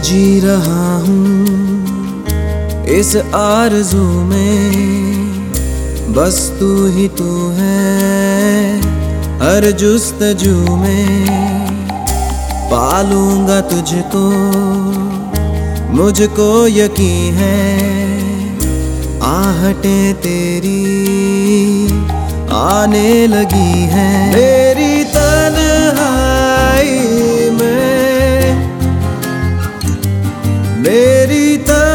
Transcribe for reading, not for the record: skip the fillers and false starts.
जी रहा हूँ इस आरज़ू में, बस तू ही तू है हर जुस्तजू में। पालूंगा तुझको मुझको यकीन है, आहटें तेरी आने लगी हैं। मेरी तन्हाई में, मेरी